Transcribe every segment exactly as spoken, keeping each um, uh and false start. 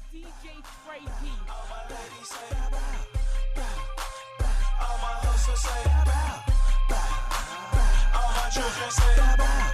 D J Trey B. All my ladies say bow, bow, bow. All my hustlers say bow, bow. All my children say bow, bow.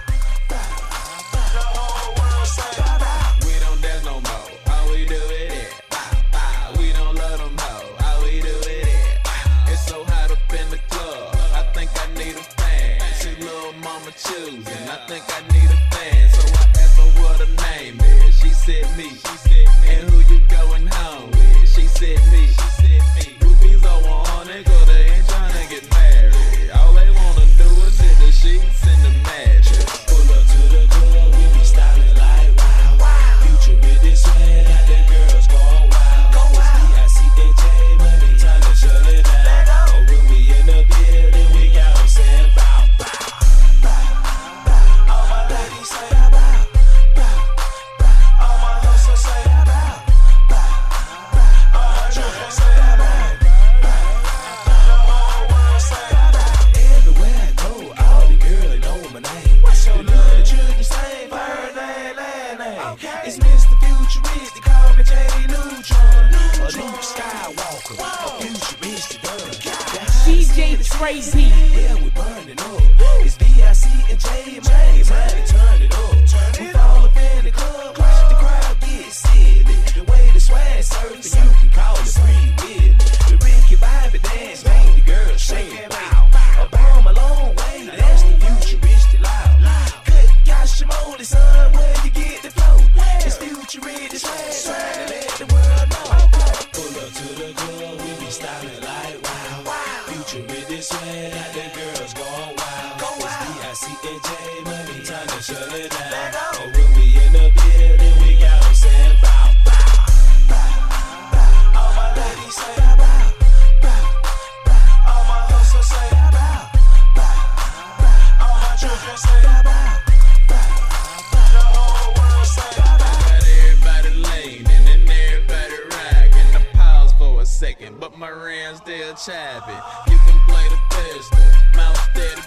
The whole world say bow, bow. We don't dance no more. All we do is it. Bow, bow. We don't love them hoes. All we do is it. Bow. It's so hot up in the club. I think I need a fan. She little mama choosing. I think I need a fan. So I asked her what her name is. She said me. She said me. And who you going home with? She said me. She said me. Groupies all want it, 'cause they ain't tryna get married. All they wanna do is hit the sheets and the mattress. Pull up to the club, we be styling like wow, wow. Future with this swag, got the girls going wild. Go wild. It's D I C and J money, time to shut it down. Oh, when we in the building, we got them saying bow, bow, bow, bow. All my ladies say bow, bow, bow. All my hustlers say bow, bow, bow. All my children say bow, bow, bow. The whole world say bow, bow. Everywhere I go, all the girls know my name. What's your name? The children say bird name, land name. Okay. It's Mister Futuristic, call me J Neutron. A Luke Skywalker, a futuristic girl. D J Trey B. Yeah, we burning up. It's D I C and J, man, man, turn it up. We fall up in the club, watch the crowd get silly. The way the swag surfing, you can call it free willy. The Ricky Bobby dance, make the girls shake and bow. A bomb a long way, that's the futuristic loud. Good gosh, Shimoli, son, where you get the flow? It's futuristic swag, swag, and let the world know. Pull up to the club, we be styling like wow. Future with this swag, got the girls going wild. It's D I C and J money, time to shut it down. And when we in the building, we got them saying bow, bow, bow, bow. All my ladies say bow, bow, bow, bow. All my hustlers say bow, bow, bow, bow. All my children say bow, bow, bow. The whole world say bow, bow. Got everybody leaning and everybody rocking. I pause for a second, but my rand's still chapping. You can play the pistol, mouth steady